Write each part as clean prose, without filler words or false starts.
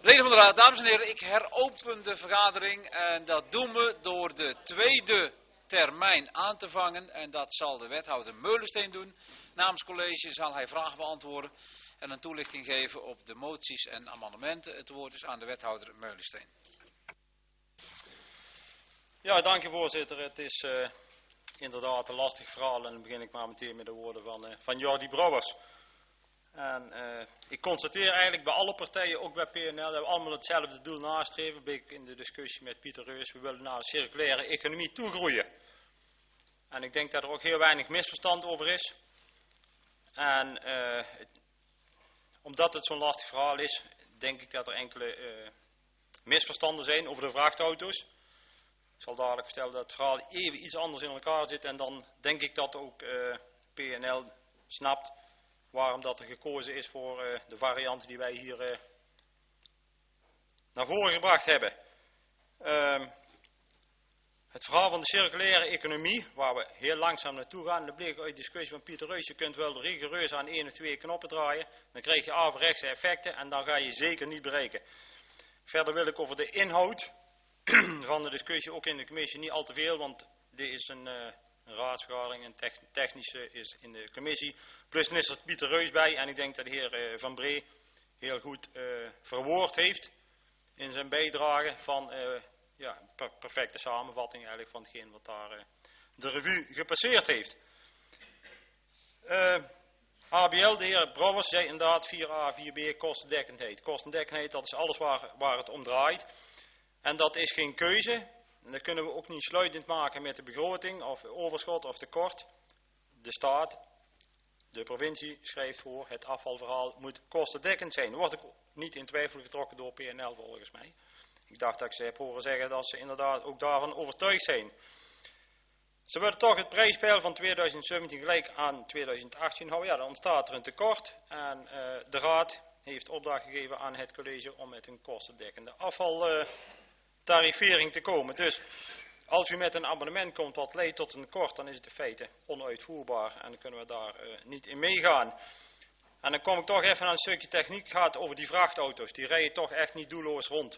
Leden van de Raad, dames en heren, ik heropen de vergadering en dat doen we door de tweede termijn aan te vangen. En dat zal de wethouder Meulensteen doen. Namens het college zal hij vragen beantwoorden en een toelichting geven op de moties en amendementen. Het woord is aan de wethouder Meulensteen. Ja, dank u voorzitter. Het is inderdaad een lastig verhaal en dan begin ik maar meteen met de woorden van Jordi Brouwers. En ik constateer eigenlijk bij alle partijen, ook bij PNL, dat we allemaal hetzelfde doel nastreven. Ben ik in de discussie met Pieter Reus, we willen naar een circulaire economie toegroeien. En ik denk dat er ook heel weinig misverstand over is. En omdat het zo'n lastig verhaal is, denk ik dat er enkele misverstanden zijn over de vrachtauto's. Ik zal dadelijk vertellen dat het verhaal even iets anders in elkaar zit en dan denk ik dat ook PNL snapt waarom dat er gekozen is voor de variant die wij hier naar voren gebracht hebben. Het verhaal van de circulaire economie, waar we heel langzaam naartoe gaan, dat bleek uit de discussie van Pieter Reus. Je kunt wel rigoureus aan 1 of 2 knoppen draaien, dan krijg je averechtse effecten en dan ga je zeker niet bereiken. Verder wil ik over de inhoud van de discussie ook in de commissie niet al te veel, want dit is een raadsvergadering, een technische is in de commissie. Plus dan is er Pieter Reus bij en ik denk dat de heer Van Bree heel goed verwoord heeft in zijn bijdrage van perfecte samenvatting eigenlijk van hetgeen wat daar de revue gepasseerd heeft. ABL, de heer Brouwers, zei inderdaad 4a, 4b, kostendekkendheid. Kostendekkendheid, dat is alles waar het om draait. En dat is geen keuze. En dat kunnen we ook niet sluitend maken met de begroting of overschot of tekort. De staat, de provincie schrijft voor, het afvalverhaal moet kostendekkend zijn. Dat wordt ook niet in twijfel getrokken door PNL volgens mij. Ik dacht dat ik ze heb horen zeggen dat ze inderdaad ook daarvan overtuigd zijn. Ze willen toch het prijspeil van 2017 gelijk aan 2018 houden. Ja, dan ontstaat er een tekort. En de raad heeft opdracht gegeven aan het college om met een kostendekkende afvaltarifering te komen. Dus als u met een abonnement komt wat leidt tot een tekort, dan is het in feite onuitvoerbaar. En dan kunnen we daar niet in meegaan. En dan kom ik toch even aan een stukje techniek. Het gaat over die vrachtauto's. Die rijden toch echt niet doelloos rond.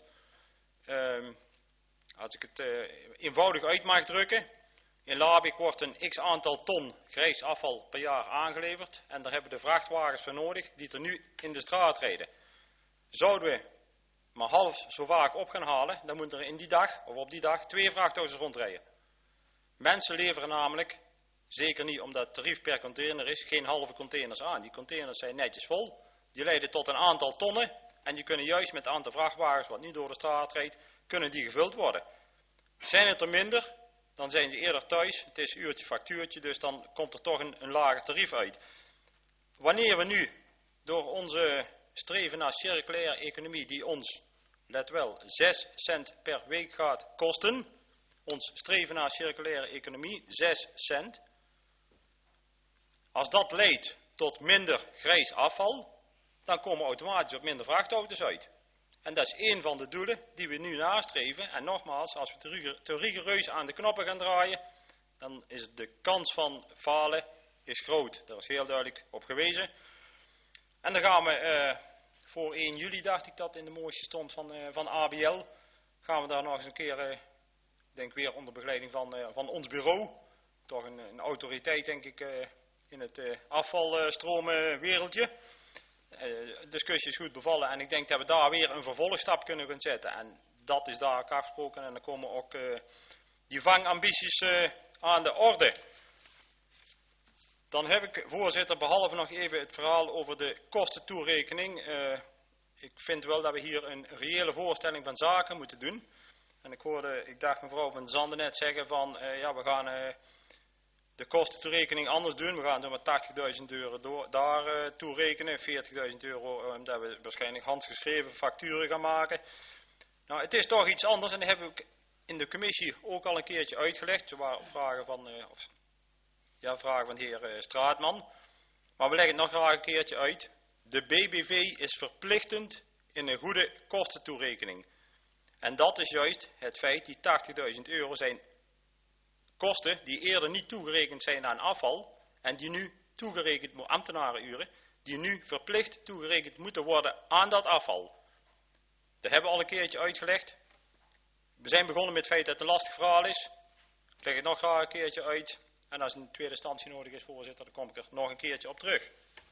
Als ik het eenvoudig uit mag drukken. In Labik wordt een x aantal ton grijs afval per jaar aangeleverd. En daar hebben de vrachtwagens voor nodig die er nu in de straat rijden. Zouden we maar half zo vaak op gaan halen, dan moeten er in die dag, of op die dag, 2 vrachtauto's rondrijden. Mensen leveren namelijk, zeker niet omdat het tarief per container is, geen halve containers aan. Die containers zijn netjes vol. Die leiden tot een aantal tonnen. En die kunnen juist met het aantal vrachtwagens wat niet door de straat rijdt, kunnen die gevuld worden. Zijn het er minder, dan zijn ze eerder thuis. Het is uurtje factuurtje, dus dan komt er toch een lager tarief uit. Wanneer we nu door onze streven naar circulaire economie, die ons, let wel, 6 cent per week gaat kosten. Ons streven naar circulaire economie, 6 cent. Als dat leidt tot minder grijs afval, dan komen we automatisch op minder vrachtauto's uit. En dat is één van de doelen die we nu nastreven. En nogmaals, als we te rigoureus aan de knoppen gaan draaien, dan is de kans van falen is groot. Daar is heel duidelijk op gewezen. En dan gaan we voor 1 juli, dacht ik dat in de motie stond van ABL, gaan we daar nog eens een keer, ik denk weer onder begeleiding van ons bureau, toch een autoriteit denk ik in het afvalstromenwereldje. De discussie is goed bevallen en ik denk dat we daar weer een vervolgstap kunnen gaan zetten. En dat is daar ook afgesproken en dan komen ook die vangambities aan de orde. Dan heb ik, voorzitter, behalve nog even het verhaal over de kostentoerekening. Ik vind wel dat we hier een reële voorstelling van zaken moeten doen. En ik dacht mevrouw van Zanden net zeggen van, we gaan de kostentoerekening anders doen. We gaan er maar 80.000 euro daar toerekenen, 40.000 euro omdat we waarschijnlijk handgeschreven facturen gaan maken. Nou, het is toch iets anders en dat heb ik in de commissie ook al een keertje uitgelegd. Er waren vragen van de heer Straatman. Maar we leggen het nog graag een keertje uit. De BBV is verplichtend in een goede kostentoerekening. En dat is juist het feit, die 80.000 euro zijn kosten die eerder niet toegerekend zijn aan afval en die nu toegerekend, ambtenarenuren, die nu verplicht toegerekend moeten worden aan dat afval. Dat hebben we al een keertje uitgelegd. We zijn begonnen met het feit dat het een lastig verhaal is. Ik leg het nog graag een keertje uit. En als een tweede instantie nodig is, voorzitter, dan kom ik er nog een keertje op terug.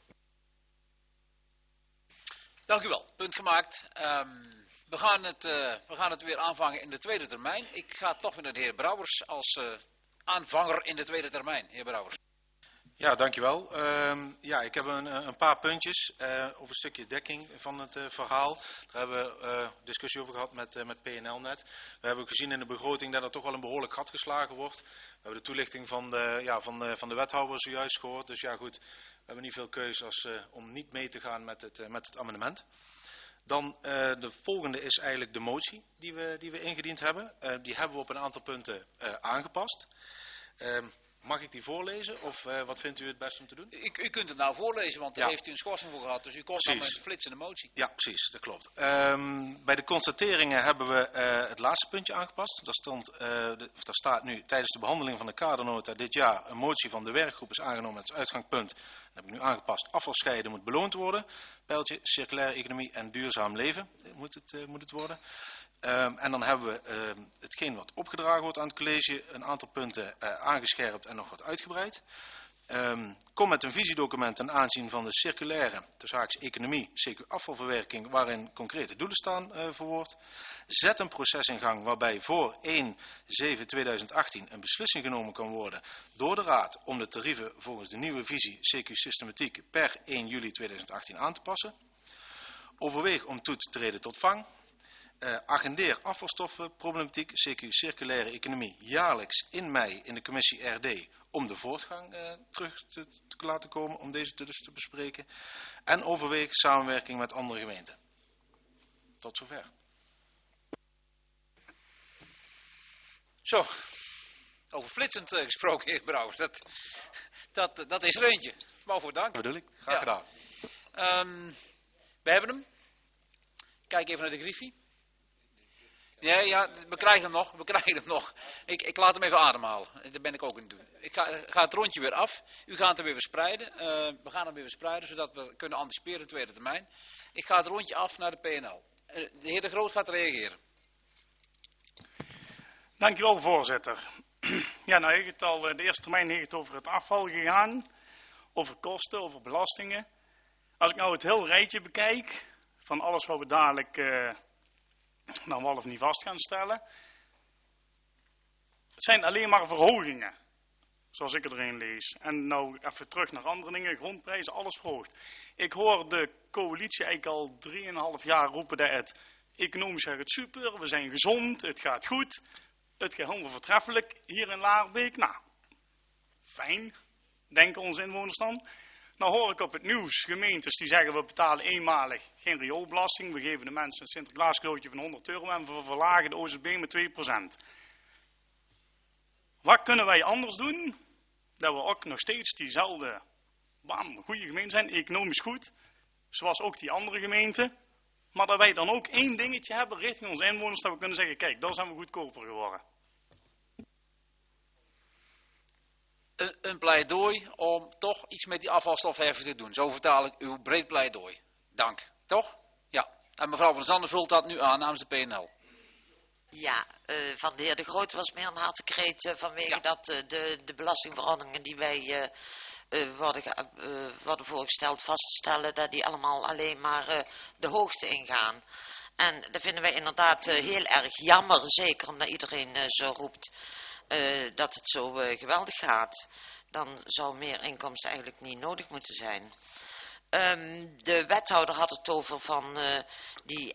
Dank u wel. Punt gemaakt. We gaan het weer aanvangen in de tweede termijn. Ik ga toch weer naar de heer Brouwers als aanvanger in de tweede termijn. Heer Brouwers. Ja, dankjewel. Ik heb een paar puntjes over een stukje dekking van het verhaal. Daar hebben we discussie over gehad met PNL net. We hebben gezien in de begroting dat er toch wel een behoorlijk gat geslagen wordt. We hebben de toelichting van de wethouder zojuist gehoord. Dus ja goed, we hebben niet veel keuze als, om niet mee te gaan met het amendement. Dan de volgende is eigenlijk de motie die we ingediend hebben. Die hebben we op een aantal punten aangepast. Mag ik die voorlezen of wat vindt u het best om te doen? U kunt het nou voorlezen, want daar heeft u een schorsing voor gehad. Dus u komt dan met een flitsende motie. Ja, precies, dat klopt. Bij de constateringen hebben we het laatste puntje aangepast. Daar staat nu tijdens de behandeling van de kadernota dit jaar een motie van de werkgroep is aangenomen met als uitgangspunt. Dat heb ik nu aangepast. Afvalscheiden moet beloond worden. Pijltje, circulaire economie en duurzaam leven moet het worden. En dan hebben we hetgeen wat opgedragen wordt aan het college, een aantal punten aangescherpt en nog wat uitgebreid. Kom met een visiedocument ten aanzien van de circulaire, tussen haakjes economie, CQ-afvalverwerking, waarin concrete doelen staan verwoord. Zet een proces in gang waarbij voor 1/7/2018 een beslissing genomen kan worden door de Raad om de tarieven volgens de nieuwe visie CQ-systematiek per 1 juli 2018 aan te passen. Overweeg om toe te treden tot vang. Agendeer afvalstoffenproblematiek, CQ circulaire economie, jaarlijks in mei in de commissie RD om de voortgang terug te laten komen, om deze dus te bespreken. En overweeg samenwerking met andere gemeenten. Tot zover. Zo, over flitsend gesproken, heer Brouwers. Dat is er eentje. Waarvoor dank. Dat bedoel ik. Graag gedaan. We hebben hem. Kijk even naar de griffie. Ja, we krijgen hem nog. Ik laat hem even ademhalen. Dat ben ik ook aan het doen. Ik ga het rondje weer af. U gaat hem weer verspreiden. We gaan hem weer verspreiden, zodat we kunnen anticiperen de tweede termijn. Ik ga het rondje af naar de PNL. De heer De Groot gaat reageren. Dankjewel, voorzitter. Ja, nou heeft het al, de eerste termijn heeft het over het afval gegaan. Over kosten, over belastingen. Als ik nou het heel rijtje bekijk, van alles wat we dadelijk nou wel of niet vast gaan stellen. Het zijn alleen maar verhogingen, zoals ik het erin lees. En nou even terug naar andere dingen, grondprijzen, alles verhoogt. Ik hoor de coalitie eigenlijk al 3,5 jaar roepen dat het economisch gaat super, we zijn gezond, het gaat goed, het gaat helemaal voortreffelijk hier in Laarbeek. Nou, fijn, denken onze inwoners dan. Nou hoor ik op het nieuws gemeentes die zeggen we betalen eenmalig geen rioolbelasting. We geven de mensen een Sinterklaas cadeautje van €100 en we verlagen de OZB met 2%. Wat kunnen wij anders doen? Dat we ook nog steeds diezelfde goede gemeente zijn, economisch goed. Zoals ook die andere gemeenten. Maar dat wij dan ook één dingetje hebben richting onze inwoners. Dat we kunnen zeggen, kijk, daar zijn we goedkoper geworden. Een pleidooi om toch iets met die afvalstofheffing te doen. Zo vertaal ik uw breed pleidooi. Dank. Toch? Ja. En mevrouw van der Zanden vult dat nu aan namens de PNL. Ja, van de heer De Groot was meer een hartekreet vanwege dat de belastingverordeningen die wij worden voorgesteld vaststellen, dat die allemaal alleen maar de hoogte ingaan. En dat vinden wij inderdaad heel erg jammer, zeker omdat iedereen zo roept dat het zo geweldig gaat. Dan zou meer inkomsten eigenlijk niet nodig moeten zijn. De wethouder had het over van die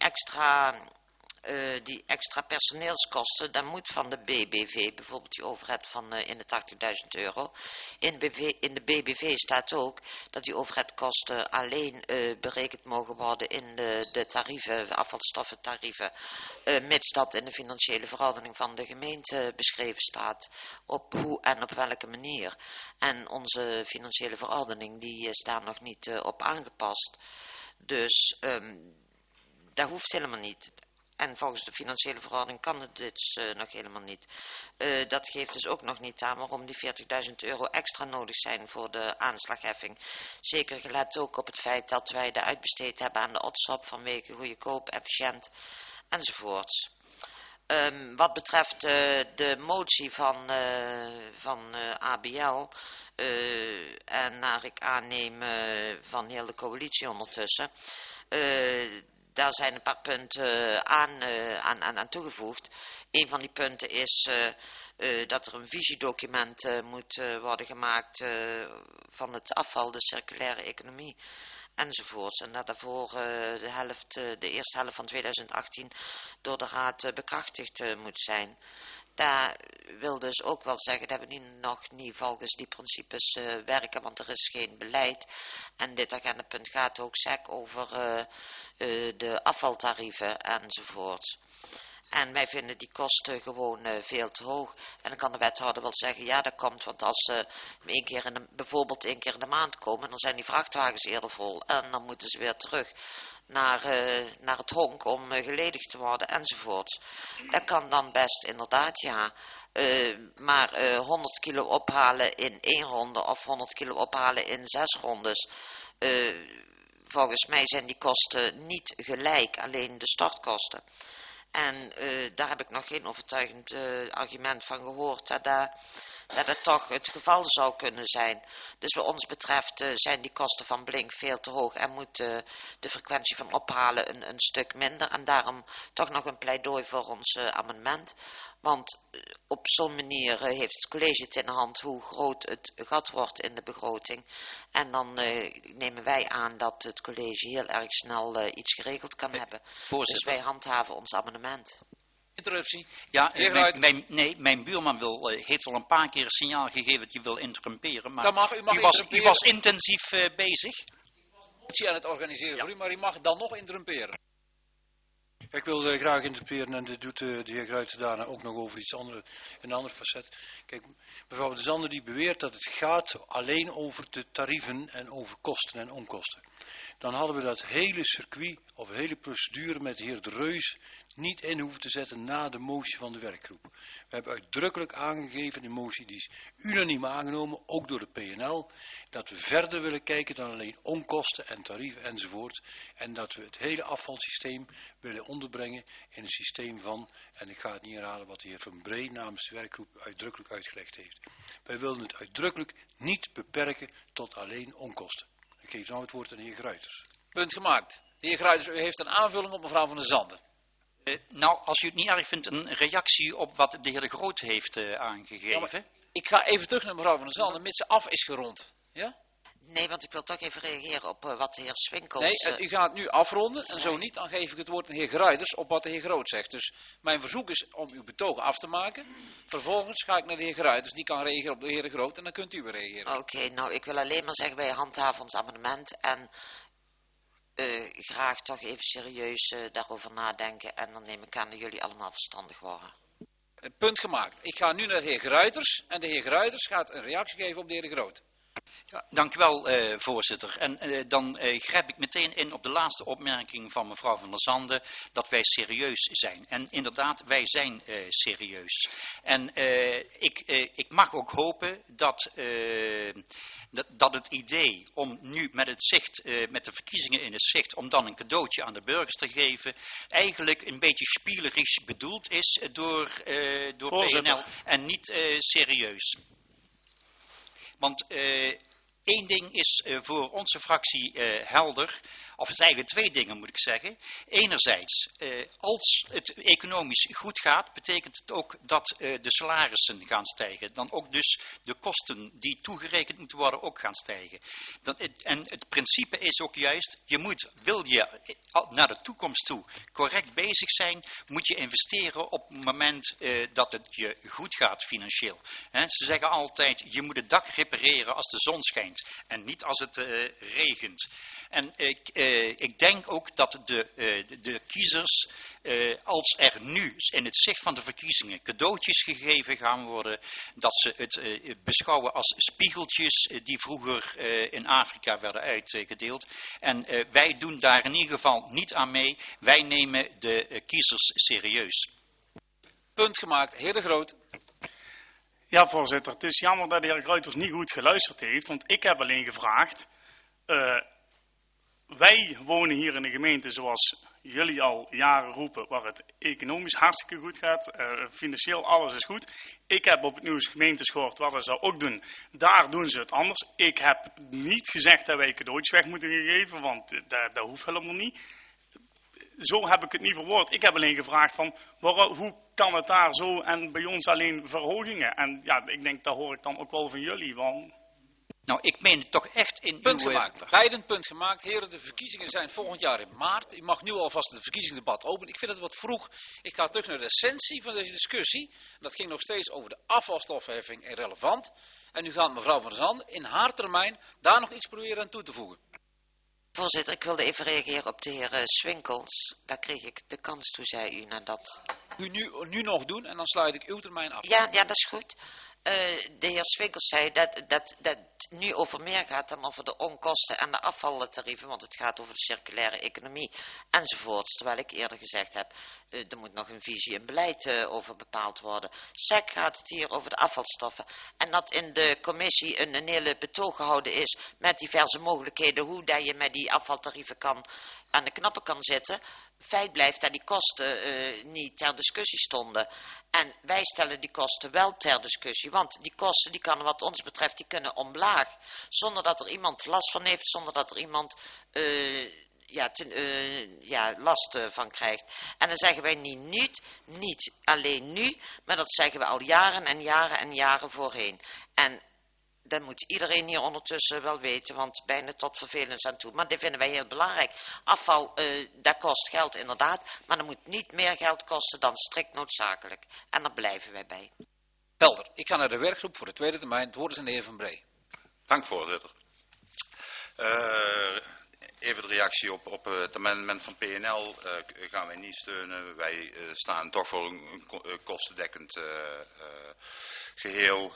extra personeelskosten, dat moet van de BBV, bijvoorbeeld die overheid van in de €80.000. In de BBV staat ook dat die overheidkosten alleen berekend mogen worden in de tarieven, de afvalstoffentarieven, mits dat in de financiële verordening van de gemeente beschreven staat, op hoe en op welke manier. En onze financiële verordening, die is daar nog niet op aangepast. Dus dat hoeft helemaal niet. En volgens de financiële verordening kan het dus nog helemaal niet. Dat geeft dus ook nog niet aan waarom die €40.000 extra nodig zijn voor de aanslagheffing. Zeker gelet ook op het feit dat wij de uitbesteed hebben aan de ODSOP vanwege goede koop, efficiënt enzovoorts. Wat betreft de motie van ABL en naar ik aanneem van heel de coalitie ondertussen, daar zijn een paar punten aan toegevoegd. Een van die punten is dat er een visiedocument moet worden gemaakt van het afval, de circulaire economie enzovoorts. En dat daarvoor de eerste helft van 2018 door de Raad bekrachtigd moet zijn. Dat wil dus ook wel zeggen dat we nog niet volgens die principes werken, want er is geen beleid. En dit agendapunt gaat ook over de afvaltarieven enzovoort. En wij vinden die kosten gewoon veel te hoog. En dan kan de wethouder wel zeggen, ja dat komt, want als ze bijvoorbeeld één keer in de maand komen, dan zijn die vrachtwagens eerder vol. En dan moeten ze weer terug naar het honk om geledigd te worden enzovoort. Dat kan dan best inderdaad, ja. Maar 100 kilo ophalen in 1 ronde of 100 kilo ophalen in 6 rondes. Volgens mij zijn die kosten niet gelijk, alleen de startkosten. En daar heb ik nog geen overtuigend argument van gehoord dat het toch het geval zou kunnen zijn. Dus wat ons betreft zijn die kosten van Blink veel te hoog en moet de frequentie van ophalen een stuk minder. En daarom toch nog een pleidooi voor ons amendement. Want op zo'n manier heeft het college het in de hand hoe groot het gat wordt in de begroting. En dan nemen wij aan dat het college heel erg snel iets geregeld kan hebben. Voorzitter. Dus wij handhaven ons amendement. Interruptie. Ja, Heer Gruijt. mijn buurman heeft al een paar keer een signaal gegeven dat je wil interrumperen. Maar Dan mag u u interrumperen. was intensief bezig. Motie aan het organiseren voor u, maar u mag dan nog interrumperen. Ik wil graag interpreteren en dit doet de heer Gruijts daarna ook nog over iets anders, een ander facet. Kijk, mevrouw de Zander die beweert dat het gaat alleen over de tarieven en over kosten en onkosten. Dan hadden we dat hele circuit of hele procedure met de heer De Reus niet in hoeven te zetten na de motie van de werkgroep. We hebben uitdrukkelijk aangegeven in de motie, die is unaniem aangenomen, ook door de PNL, dat we verder willen kijken dan alleen onkosten en tarieven enzovoort. En dat we het hele afvalsysteem willen onderbrengen in een systeem van, en ik ga het niet herhalen wat de heer Van Bree namens de werkgroep uitdrukkelijk uitgelegd heeft. Wij willen het uitdrukkelijk niet beperken tot alleen onkosten. Ik geef nou het woord aan de heer Gruijters. Punt gemaakt. De heer Gruijters, u heeft een aanvulling op mevrouw van der Zanden. Nou, als u het niet erg vindt, een reactie op wat de heer De Groot heeft aangegeven. Ja, maar ik ga even terug naar mevrouw van der Zanden, mits ze af is gerond. Ja? Nee, want ik wil toch even reageren op wat de heer Swinkels... Nee, u gaat nu afronden en zo niet, dan geef ik het woord aan de heer Gruijters op wat de heer Groot zegt. Dus mijn verzoek is om uw betoog af te maken. Vervolgens ga ik naar de heer Gruijters, die kan reageren op de heer Groot en dan kunt u weer reageren. Oké, nou ik wil alleen maar zeggen, wij handhaven ons amendement en graag toch even serieus daarover nadenken en dan neem ik aan dat jullie allemaal verstandig worden. Punt gemaakt. Ik ga nu naar de heer Gruijters en de heer Gruijters gaat een reactie geven op de heer Groot. Ja, dank u wel, voorzitter. En dan grijp ik meteen in op de laatste opmerking van mevrouw van der Zanden, dat wij serieus zijn. En inderdaad, wij zijn serieus. En ik mag ook hopen dat het idee om nu met het zicht, met de verkiezingen in het zicht, om dan een cadeautje aan de burgers te geven, eigenlijk een beetje spielerisch bedoeld is door PNL en niet serieus. Want één ding is voor onze fractie helder, of het zijn eigenlijk 2 dingen moet ik zeggen. Enerzijds, als het economisch goed gaat, betekent het ook dat de salarissen gaan stijgen. Dan ook dus de kosten die toegerekend moeten worden ook gaan stijgen. En het principe is ook juist, wil je naar de toekomst toe correct bezig zijn, moet je investeren op het moment dat het je goed gaat financieel. Ze zeggen altijd, je moet het dak repareren als de zon schijnt en niet als het regent. En ik denk ook dat de kiezers, als er nu in het zicht van de verkiezingen cadeautjes gegeven gaan worden, dat ze het beschouwen als spiegeltjes die vroeger in Afrika werden uitgedeeld. En wij doen daar in ieder geval niet aan mee. Wij nemen de kiezers serieus. Punt gemaakt. Heer De Groot. Ja, voorzitter. Het is jammer dat de heer Gruiters niet goed geluisterd heeft, want ik heb alleen gevraagd. Wij wonen hier in een gemeente zoals jullie al jaren roepen, waar het economisch hartstikke goed gaat, financieel alles is goed. Ik heb op het nieuws gemeentes gehoord wat ze zou ook doen. Daar doen ze het anders. Ik heb niet gezegd dat wij cadeautjes weg moeten geven, want dat hoeft helemaal niet. Zo heb ik het niet verwoord. Ik heb alleen gevraagd van, hoe kan het daar zo en bij ons alleen verhogingen? En ja, ik denk, dat hoor ik dan ook wel van jullie. Want... Nou, ik meen het toch echt in Punt gemaakt. Beiden punt gemaakt. Heren, de verkiezingen zijn volgend jaar in maart. U mag nu alvast het verkiezingsdebat openen. Ik vind het wat vroeg. Ik ga terug naar de essentie van deze discussie. Dat ging nog steeds over de afvalstoffenheffing en relevant. En nu gaat mevrouw Van der Zanden in haar termijn daar nog iets proberen aan toe te voegen. Voorzitter, ik wilde even reageren op de heer Swinkels. Daar kreeg ik de kans toe, zei u, nadat... U nu nog doen en dan sluit ik uw termijn af. Ja, dat is goed. De heer Swinkels zei dat het nu over meer gaat dan over de onkosten en de afvaltarieven, want het gaat over de circulaire economie enzovoorts. Terwijl ik eerder gezegd heb, er moet nog een visie en beleid over bepaald worden. SEC gaat het hier over de afvalstoffen. En dat in de commissie een hele betoog gehouden is met diverse mogelijkheden hoe dat je met die afvaltarieven aan de knappen kan zitten. Feit blijft dat die kosten niet ter discussie stonden. En wij stellen die kosten wel ter discussie. Want die kosten, die kan wat ons betreft, die kunnen omlaag. Zonder dat er iemand last van heeft, zonder dat er iemand last van krijgt. En dan zeggen wij niet alleen nu, maar dat zeggen we al jaren en jaren en jaren voorheen. En dat moet iedereen hier ondertussen wel weten, want bijna tot vervelens aan toe. Maar dit vinden wij heel belangrijk. Afval, dat kost geld inderdaad, maar dat moet niet meer geld kosten dan strikt noodzakelijk. En daar blijven wij bij. Helder. Ik ga naar de werkgroep voor de tweede termijn. Het woord is aan de heer Van Bree. Dank, voorzitter. Even de reactie op het amendement van PNL gaan wij niet steunen. Wij staan toch voor een kostendekkend geheel.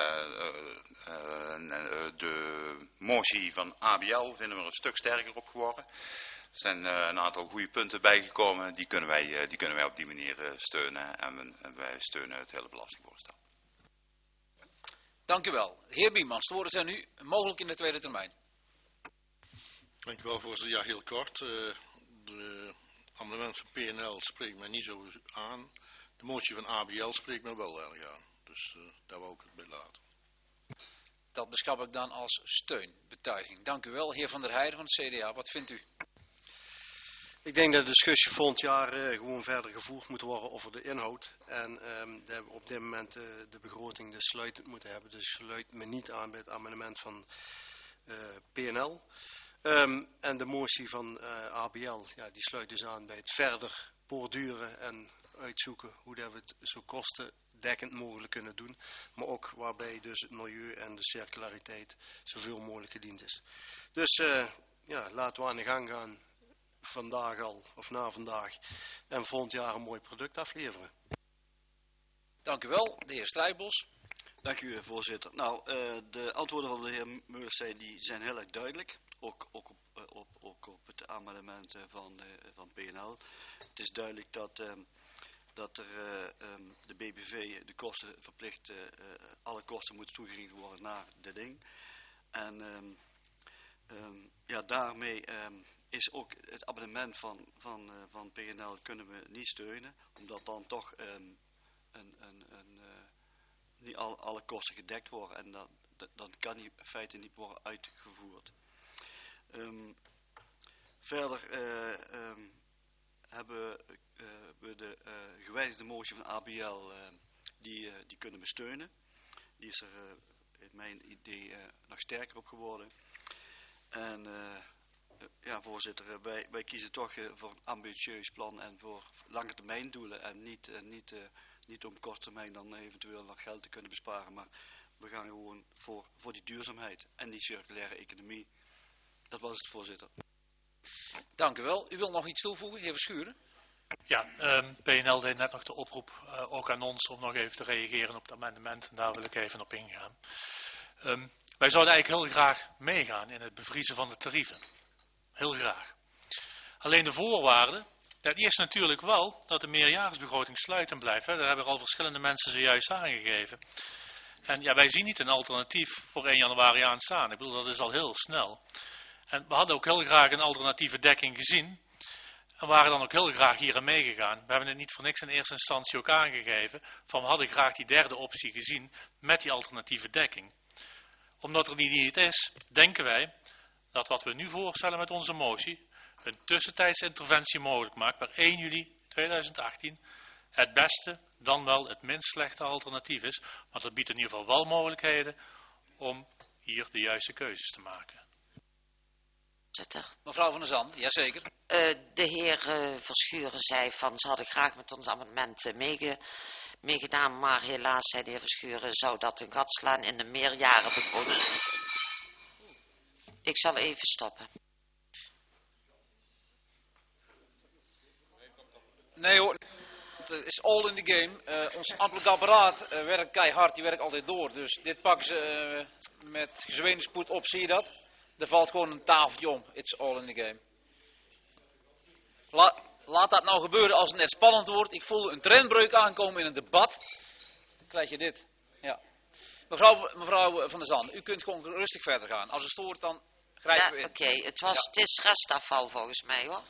De motie van ABL vinden we er een stuk sterker op geworden. Er zijn een aantal goede punten bijgekomen. Die kunnen wij op die manier steunen. En wij steunen het hele belastingvoorstel. Dank u wel. Heer Biemans, de woorden zijn nu mogelijk in de tweede termijn. Dank u wel, voorzitter. Ja, heel kort. De amendement van PNL spreekt mij niet zo aan. De motie van ABL spreekt mij wel erg aan. Dus daar wil ik het bij laten. Dat beschouw ik dan als steunbetuiging. Dank u wel. Heer Van der Heijden van het CDA, wat vindt u? Ik denk dat de discussie volgend jaar gewoon verder gevoerd moet worden over de inhoud. En dat we op dit moment de begroting dus sluitend moeten hebben. Dus sluit me niet aan bij het amendement van PNL. En de motie van ABL, ja, die sluit dus aan bij het verder borduren en uitzoeken hoe dat we het zo kostendekkend mogelijk kunnen doen. Maar ook waarbij dus het milieu en de circulariteit zoveel mogelijk gediend is. Dus laten we aan de gang gaan. Vandaag al, of na vandaag, en volgend jaar een mooi product afleveren. Dank u wel, de heer Strijbos. Dank u, voorzitter. Nou, de antwoorden van de heer Meulensteen die zijn heel erg duidelijk, ook op het amendement van PNL. Het is duidelijk dat de BBV de kosten verplicht, alle kosten moeten toegericht worden naar de ding. En daarmee is ook het abonnement van PNL kunnen we niet steunen, omdat dan toch niet alle kosten gedekt worden en dat kan in feite niet worden uitgevoerd. Verder hebben we de gewijzigde motie van ABL, die kunnen we steunen. Die is er in mijn idee nog sterker op geworden. En voorzitter, wij kiezen toch voor een ambitieus plan en voor lange termijn doelen en niet om korte termijn dan eventueel nog geld te kunnen besparen, maar we gaan gewoon voor die duurzaamheid en die circulaire economie. Dat was het, voorzitter. Dank u wel. U wil nog iets toevoegen, heer Verschuren? Ja, PNL deed net nog de oproep, ook aan ons, om nog even te reageren op het amendement. En daar wil ik even op ingaan. Wij zouden eigenlijk heel graag meegaan in het bevriezen van de tarieven. Heel graag. Alleen de voorwaarde, dat is natuurlijk wel dat de meerjaarsbegroting sluitend blijft. Hè. Daar hebben al verschillende mensen zojuist aangegeven. En ja, wij zien niet een alternatief voor 1 januari aanstaan. Ik bedoel, dat is al heel snel. En we hadden ook heel graag een alternatieve dekking gezien. En waren dan ook heel graag hier aan meegegaan. We hebben het niet voor niks in eerste instantie ook aangegeven. Van we hadden graag die derde optie gezien met die alternatieve dekking. Omdat er die niet is, denken wij dat wat we nu voorstellen met onze motie een tussentijdse interventie mogelijk maakt per 1 juli 2018 het beste, dan wel het minst slechte alternatief is. Maar dat biedt in ieder geval wel mogelijkheden om hier de juiste keuzes te maken. Mevrouw van der Zand, jazeker. De heer Verschuren zei van ze hadden graag met ons amendement meegedaan, maar helaas, zei de heer Verschuren, zou dat een gat slaan in de meerjarenbegroting. Ik zal even stoppen. Nee hoor, het is all in the game. Ons ambtelijk apparaat werkt keihard, die werkt altijd door. Dus dit pakken ze met gezwegen spoed op, zie je dat? Er valt gewoon een tafeltje om. It's all in the game. Laat dat nou gebeuren als het net spannend wordt. Ik voel een trendbreuk aankomen in een debat. Dan krijg je dit. Ja. Mevrouw van der Zand, u kunt gewoon rustig verder gaan. Als het stoort, dan grijpen we in. Oké, het is restafval volgens mij hoor.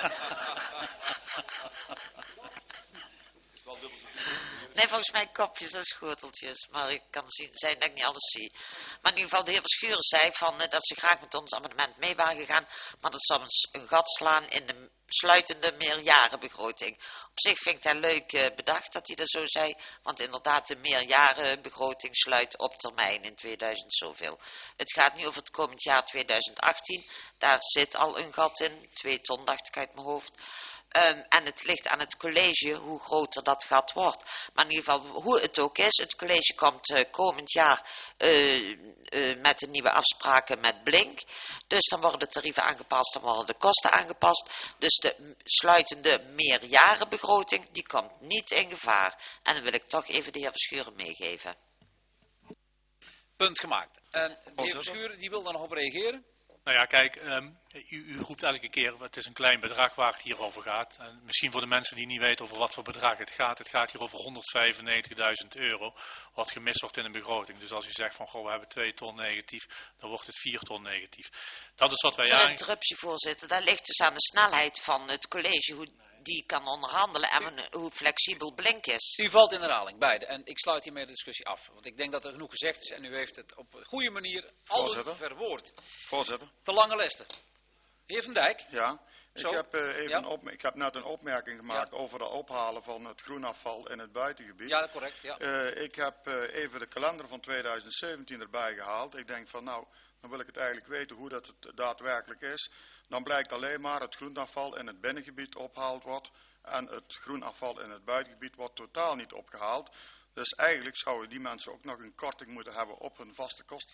Nee, volgens mij kopjes en schoteltjes. Maar ik kan zijn dat ik niet alles zie. Maar in ieder geval, de heer Verschuren zei van, dat ze graag met ons amendement mee waren gegaan. Maar dat zou een gat slaan in de sluitende meerjarenbegroting. Op zich vind ik dat leuk bedacht dat hij dat zo zei. Want inderdaad, de meerjarenbegroting sluit op termijn in 2000 zoveel. Het gaat nu over het komend jaar 2018. Daar zit al een gat in. 2 ton dacht ik uit mijn hoofd. En het ligt aan het college hoe groter dat gat wordt. Maar in ieder geval, hoe het ook is, het college komt komend jaar met de nieuwe afspraken met Blink. Dus dan worden de tarieven aangepast, dan worden de kosten aangepast. Dus de sluitende meerjarenbegroting, die komt niet in gevaar. En dan wil ik toch even de heer Verschuren meegeven. Punt gemaakt. En de heer Verschuren, die wil daar nog op reageren? Nou ja, kijk, u roept elke keer, het is een klein bedrag waar het hier over gaat. En misschien voor de mensen die niet weten over wat voor bedrag het gaat hier over 195.000 euro, wat gemist wordt in een begroting. Dus als u zegt van, goh, we hebben 2 ton negatief, dan wordt het 4 ton negatief. Dat is wat wij Ter interruptie, voorzitter, dat ligt dus aan de snelheid van het college, hoe die kan onderhandelen en hoe flexibel Blink is. U valt in herhaling, beide. En ik sluit hiermee de discussie af. Want ik denk dat er genoeg gezegd is en u heeft het op een goede manier al verwoord. Voorzitter. Te lange lesten. Heer Van Dijk. Ja, ik heb net een opmerking gemaakt over het ophalen van het groenafval in het buitengebied. Ja, correct. Ja. Ik heb even de kalender van 2017 erbij gehaald. Ik denk van nou, dan wil ik het eigenlijk weten hoe dat het daadwerkelijk is. Dan blijkt alleen maar het groenafval in het binnengebied opgehaald wordt. En het groenafval in het buitengebied wordt totaal niet opgehaald. Dus eigenlijk zouden die mensen ook nog een korting moeten hebben op hun vaste kosten.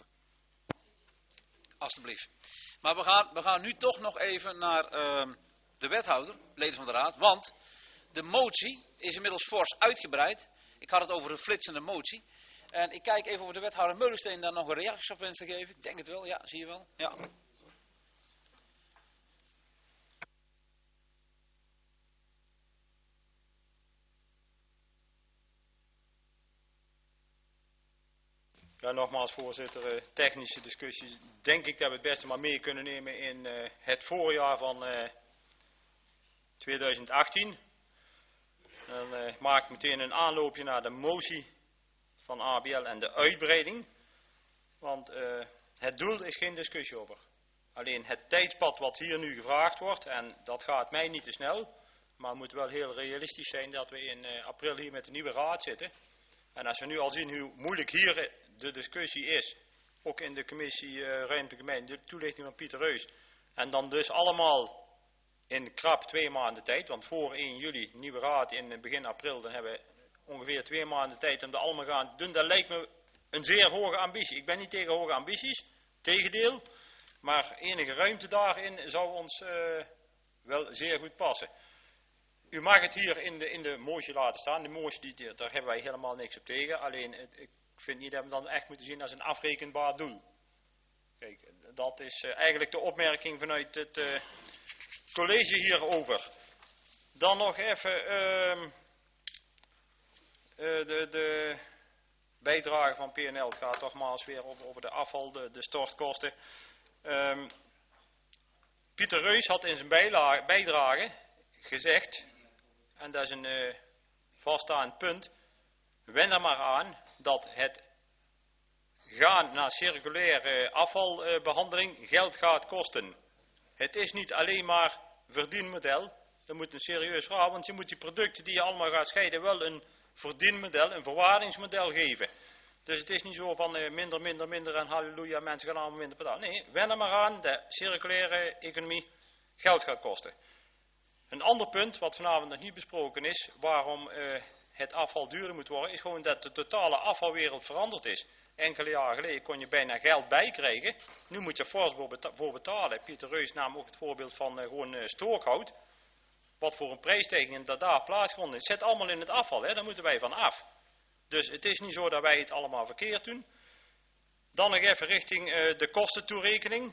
Alsjeblieft. Maar we gaan nu toch nog even naar de wethouder, leden van de raad. Want de motie is inmiddels fors uitgebreid. Ik had het over een flitsende motie. En ik kijk even of de wethouder Meulensteen daar nog een reactie op wenst te geven. Ik denk het wel, ja, zie je wel. Ja. Ja, nogmaals voorzitter, technische discussies. Denk ik dat we het beste maar mee kunnen nemen in het voorjaar van 2018. Dan maak ik meteen een aanloopje naar de motie van ABL en de uitbreiding. Want het doel is geen discussie over. Alleen het tijdspad wat hier nu gevraagd wordt, en dat gaat mij niet te snel. Maar het moet wel heel realistisch zijn dat we in april hier met de nieuwe raad zitten. En als we nu al zien hoe moeilijk hier de discussie is, ook in de commissie Ruimtelijke Mijnen, de toelichting van Pieter Reus. En dan dus allemaal in krap 2 maanden tijd, want voor 1 juli nieuwe raad in begin april, dan hebben we ongeveer 2 maanden tijd om dat allemaal gaan doen. Dat lijkt me een zeer hoge ambitie. Ik ben niet tegen hoge ambities, tegendeel. Maar enige ruimte daarin zou ons wel zeer goed passen. U mag het hier in de motie laten staan. De motie, daar hebben wij helemaal niks op tegen. Alleen, ik vind niet dat we dan echt moeten zien als een afrekenbaar doel. Kijk, dat is eigenlijk de opmerking vanuit het college hierover. Dan nog even de bijdrage van PNL. Het gaat nogmaals weer over de afval, de stortkosten. Pieter Reus had in zijn bijdrage gezegd, en dat is een vaststaand punt, wen er maar aan dat het gaan naar circulaire afvalbehandeling geld gaat kosten. Het is niet alleen maar verdienmodel, dat moet een serieus verhaal, want je moet die producten die je allemaal gaat scheiden wel een verdienmodel, een verwaardingsmodel geven. Dus het is niet zo van minder en halleluja, mensen gaan allemaal minder betalen. Nee, wen er maar aan, de circulaire economie geld gaat kosten. Een ander punt, wat vanavond nog niet besproken is, waarom het afval duurder moet worden, is gewoon dat de totale afvalwereld veranderd is. Enkele jaren geleden kon je bijna geld bijkrijgen, nu moet je fors voor betalen. Pieter Reus nam ook het voorbeeld van gewoon stookhout. Wat voor een prijsstijging dat daar plaatsgevonden is. Het zit allemaal in het afval, hè? Daar moeten wij van af. Dus het is niet zo dat wij het allemaal verkeerd doen. Dan nog even richting de kostentoerekening.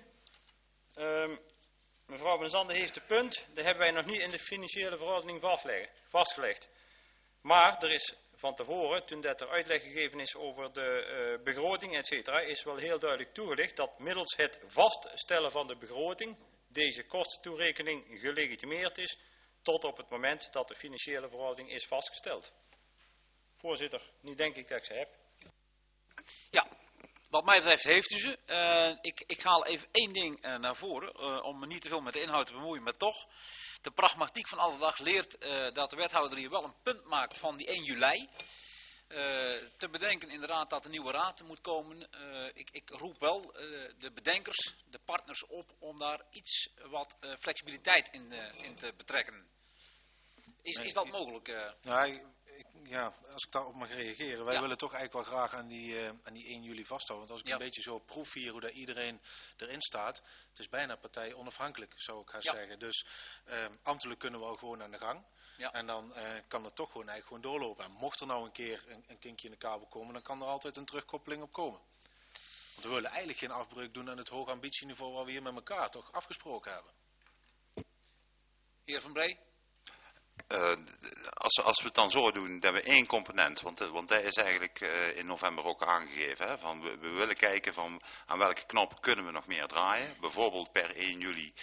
Mevrouw Van Zanden heeft een punt. Dat hebben wij nog niet in de financiële verordening vastgelegd. Maar er is van tevoren, toen dat er uitleg gegeven is over de begroting, etc., is wel heel duidelijk toegelicht dat middels het vaststellen van de begroting deze kostentoerekening gelegitimeerd is tot op het moment dat de financiële verordening is vastgesteld. Voorzitter, nu denk ik dat ik ze heb. Ja, wat mij betreft heeft u ze. Ik haal even één ding naar voren, om me niet te veel met de inhoud te bemoeien, maar toch. De pragmatiek van alle dag leert dat de wethouder hier wel een punt maakt van die 1 juli. Te bedenken inderdaad dat de nieuwe raad moet komen. Ik roep wel de bedenkers, de partners op om daar iets wat flexibiliteit in te betrekken. Is dat mogelijk? Ja, als ik daarop mag reageren. Wij willen toch eigenlijk wel graag aan die 1 juli vasthouden. Want als ik een beetje zo proef hier hoe dat iedereen erin staat. Het is bijna partij onafhankelijk, zou ik gaan zeggen. Dus ambtelijk kunnen we al gewoon aan de gang. Ja. En dan kan het toch gewoon doorlopen. En mocht er nou een keer een kinkje in de kabel komen, dan kan er altijd een terugkoppeling op komen. Want we willen eigenlijk geen afbreuk doen aan het hoge ambitieniveau waar we hier met elkaar toch afgesproken hebben. Heer Van Bree? Als we het dan zo doen, dat we één component, want dat is eigenlijk in november ook aangegeven, hè, van we willen kijken van aan welke knop kunnen we nog meer draaien. Bijvoorbeeld per 1 juli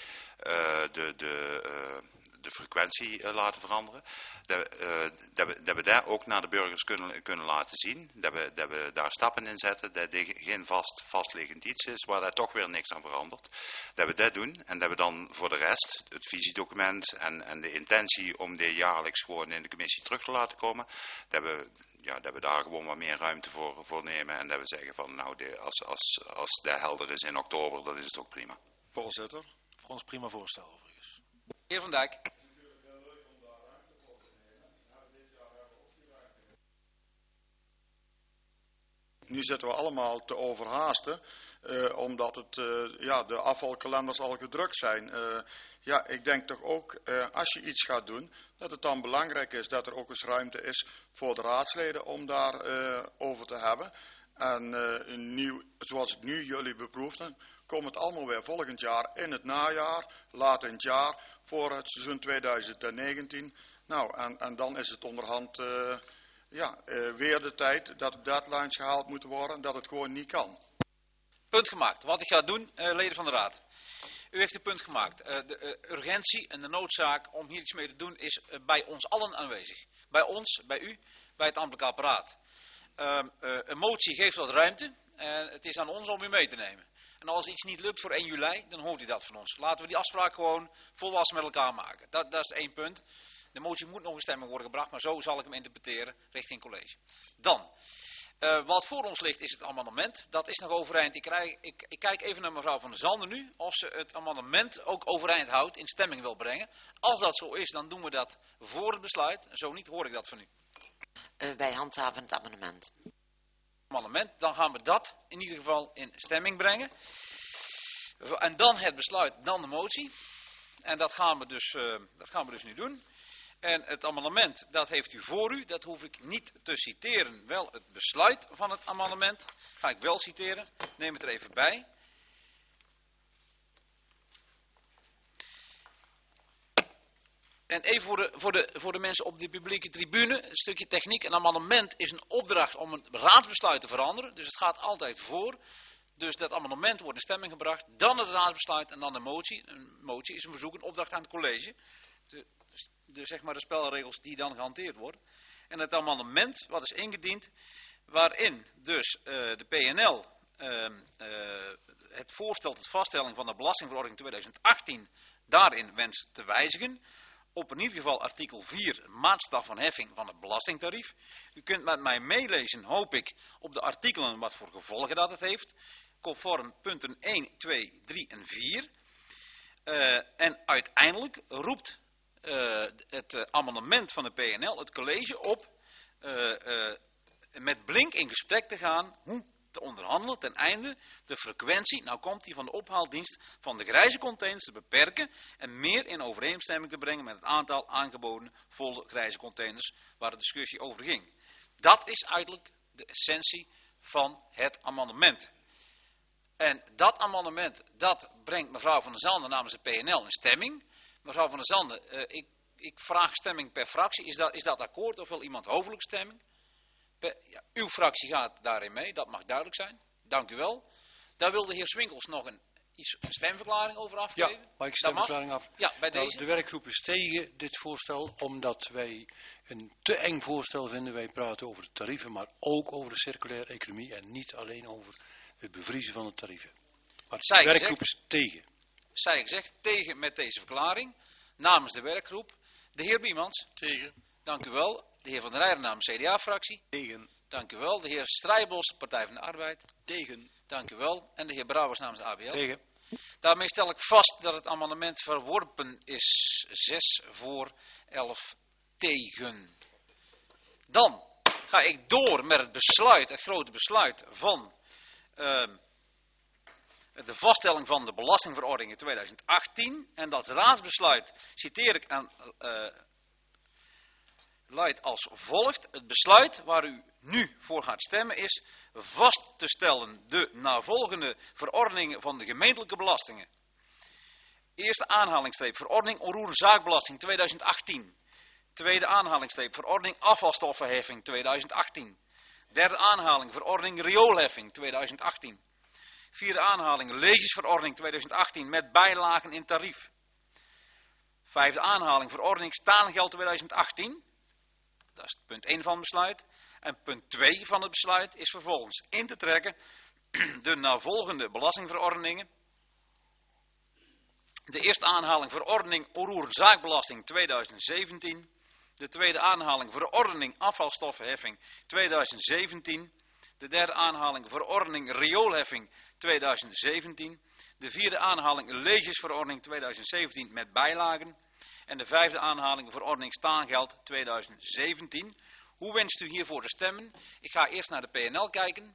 de frequentie laten veranderen. Dat we daar ook naar de burgers kunnen laten zien. Dat we daar stappen in zetten. Dat er geen vastliggend iets is waar daar toch weer niks aan verandert. Dat we dat doen. En dat we dan voor de rest het visiedocument en de intentie om dit jaarlijks gewoon in de commissie terug te laten komen. Dat we daar gewoon wat meer ruimte voor nemen. En dat we zeggen van nou, als dat helder is in oktober, dan is het ook prima. Voorzitter. Voor ons prima voorstel overigens. Heer Van Dijk. Nu zitten we allemaal te overhaasten, omdat de afvalkalenders al gedrukt zijn. Ik denk toch ook, als je iets gaat doen, dat het dan belangrijk is dat er ook eens ruimte is voor de raadsleden om daar over te hebben. En zoals het nu jullie beproefden, komt het allemaal weer volgend jaar in het najaar, laat in het jaar, voor het seizoen 2019. Nou, en dan is het onderhand weer de tijd dat de deadlines gehaald moeten worden, dat het gewoon niet kan. Punt gemaakt. Wat ik ga doen, leden van de raad. U heeft een punt gemaakt. De urgentie en de noodzaak om hier iets mee te doen is bij ons allen aanwezig. Bij ons, bij u, bij het ambtelijk apparaat. Een motie geeft wat ruimte en het is aan ons om u mee te nemen. En als iets niet lukt voor 1 juli, dan hoort u dat van ons. Laten we die afspraak gewoon volwassen met elkaar maken. Dat is 1 punt. De motie moet nog in stemming worden gebracht, maar zo zal ik hem interpreteren richting college. Dan, wat voor ons ligt is het amendement. Dat is nog overeind. Ik kijk even naar mevrouw Van der Zanden nu, of ze het amendement ook overeind houdt, in stemming wil brengen. Als dat zo is, dan doen we dat voor het besluit. Zo niet, hoor ik dat van u. Wij handhaven het amendement. Dan gaan we dat in ieder geval in stemming brengen. En dan het besluit, dan de motie. En dat gaan we dus nu doen. En het amendement, dat heeft u voor u. Dat hoef ik niet te citeren. Wel het besluit van het amendement. Ga ik wel citeren. Neem het er even bij. En even voor de mensen op de publieke tribune, een stukje techniek. Een amendement is een opdracht om een raadsbesluit te veranderen. Dus het gaat altijd voor. Dus dat amendement wordt in stemming gebracht. Dan het raadsbesluit en dan de motie. Een motie is een verzoek, een opdracht aan het college. Zeg maar de spelregels die dan gehanteerd worden. En het amendement wat is ingediend, waarin dus de PNL het voorstel tot vaststelling van de belastingverordening 2018 daarin wenst te wijzigen. Op in ieder geval artikel 4, maatstaf van heffing van het belastingtarief. U kunt met mij meelezen, hoop ik, op de artikelen wat voor gevolgen dat het heeft. Conform punten 1, 2, 3 en 4. En uiteindelijk roept het amendement van de PNL het college op met Blink in gesprek te gaan hoe te onderhandelen ten einde de frequentie, nou komt die van de ophaaldienst van de grijze containers te beperken en meer in overeenstemming te brengen met het aantal aangeboden volle grijze containers waar de discussie over ging. Dat is eigenlijk de essentie van het amendement. En dat amendement, dat brengt mevrouw Van der Zanden namens de PNL in stemming. Mevrouw Van der Zanden, ik vraag stemming per fractie. Is dat akkoord of wil iemand hoofdelijk stemming? Ja, uw fractie gaat daarin mee, dat mag duidelijk zijn. Dank u wel. Daar wil de heer Swinkels nog een stemverklaring over afgeven. Ja, mag ik stemverklaring af? Ja, bij deze. De werkgroep is tegen dit voorstel, omdat wij een te eng voorstel vinden. Wij praten over de tarieven, maar ook over de circulaire economie en niet alleen over het bevriezen van de tarieven. Maar de werkgroep is tegen. Zij gezegd, tegen met deze verklaring, namens de werkgroep. De heer Biemans. Tegen. Dank u wel. De heer Van der Rijden namens CDA-fractie. Tegen. Dank u wel. De heer Strijbos, Partij van de Arbeid. Tegen. Dank u wel. En de heer Brouwers namens de ABL. Tegen. Daarmee stel ik vast dat het amendement verworpen is. 6 voor, 11 tegen. Dan ga ik door met het besluit, het grote besluit van de vaststelling van de belastingverordening 2018. En dat raadsbesluit citeer ik aan... luidt als volgt. Het besluit waar u nu voor gaat stemmen is vast te stellen de navolgende verordeningen van de gemeentelijke belastingen. Eerste aanhalingsstreep verordening onroerende zaakbelasting 2018. Tweede aanhalingsstreep verordening afvalstoffenheffing 2018. Derde aanhaling verordening rioolheffing 2018. Vierde aanhaling legesverordening 2018 met bijlagen in tarief. Vijfde aanhaling verordening staangeld 2018. Dat is punt 1 van het besluit. En punt 2 van het besluit is vervolgens in te trekken de navolgende belastingverordeningen. De eerste aanhaling verordening onroerende zaakbelasting 2017. De tweede aanhaling verordening afvalstoffenheffing 2017. De derde aanhaling verordening rioolheffing 2017. De vierde aanhaling legesverordening 2017 met bijlagen. En de vijfde aanhaling verordening staangeld 2017. Hoe wenst u hiervoor te stemmen? Ik ga eerst naar de PNL kijken.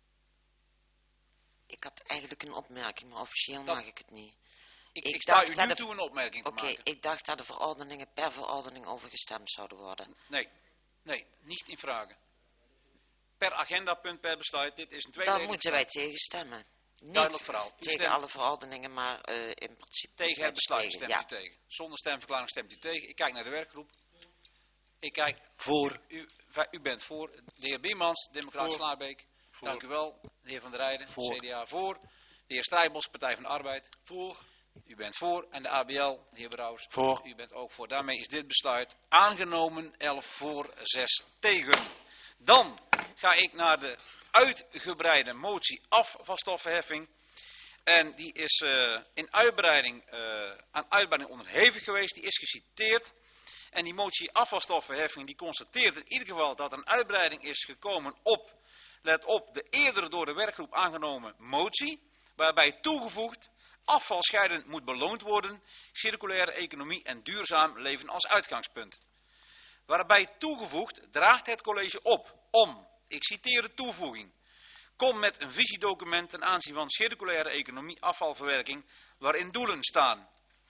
Ik had eigenlijk een opmerking, maar officieel mag ik het niet. Ik sta u nu toe een opmerking te maken. Oké, ik dacht dat de verordeningen per verordening over gestemd zouden worden. Nee, niet in vragen. Per agendapunt, per besluit. Dit is een tweede. Dan moeten wij tegen stemmen. Niet duidelijk verhaal. Tegen alle verordeningen, maar in principe tegen het besluit stemt u tegen. Zonder stemverklaring stemt u tegen. Ik kijk naar de werkgroep. Ik kijk voor. U bent voor. De heer Biemans, Democraat Slaarbeek. Voor. Dank u wel. De heer Van der Rijden, voor. CDA voor. De heer Strijbos, Partij van de Arbeid. Voor. U bent voor. En de ABL, de heer Brouwers. Voor. U bent ook voor. Daarmee is dit besluit aangenomen. 11 voor, 6 tegen. Dan ga ik naar de uitgebreide motie afvalstoffenheffing. En die is aan uitbreiding onderhevig geweest. Die is geciteerd. En die motie afvalstoffenheffing die constateert in ieder geval dat een uitbreiding is gekomen op, let op, de eerder door de werkgroep aangenomen motie. Waarbij toegevoegd afval scheidend moet beloond worden, circulaire economie en duurzaam leven als uitgangspunt. Waarbij toegevoegd draagt het college op om, ik citeer de toevoeging, kom met een visiedocument ten aanzien van circulaire economie afvalverwerking waarin doelen staan.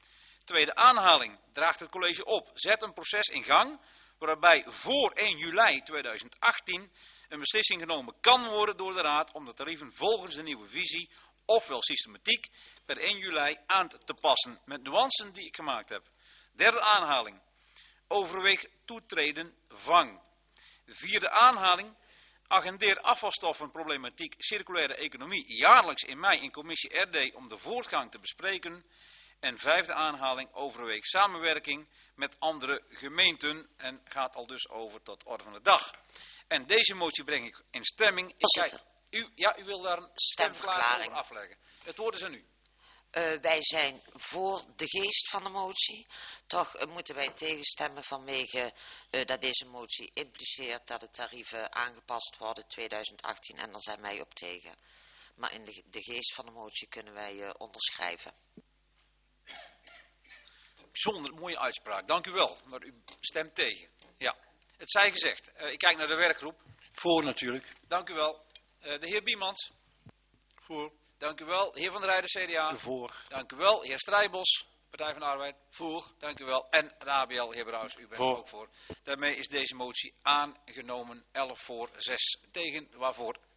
Tweede aanhaling draagt het college op. Zet een proces in gang waarbij voor 1 juli 2018 een beslissing genomen kan worden door de Raad om de tarieven volgens de nieuwe visie ofwel systematiek per 1 juli aan te passen met nuancen die ik gemaakt heb. Derde aanhaling. Overweeg toetreden vang. Vierde aanhaling. Agendeer afvalstoffenproblematiek circulaire economie jaarlijks in mei in commissie RD om de voortgang te bespreken. En vijfde aanhaling. Overweeg samenwerking met andere gemeenten en gaat al dus over tot orde van de dag. En deze motie breng ik in stemming. U wil daar een stemverklaring over afleggen. Het woord is aan u. Wij zijn voor de geest van de motie. Toch moeten wij tegenstemmen vanwege dat deze motie impliceert dat de tarieven aangepast worden 2018 en daar zijn wij op tegen. Maar in de geest van de motie kunnen wij onderschrijven. Bijzonder mooie uitspraak, dank u wel. Maar u stemt tegen. Ja, het zij gezegd. Ik kijk naar de werkgroep. Voor natuurlijk. Dank u wel. De heer Biemans. Voor. Dank u wel. Heer Van der Rijden, CDA. Voor. Dank u wel. Heer Strijbos, Partij van de Arbeid. Voor. Dank u wel. En de ABL, heer Brouwers, u bent er ook voor. Daarmee is deze motie aangenomen. 11 voor, 6 tegen, waarvoor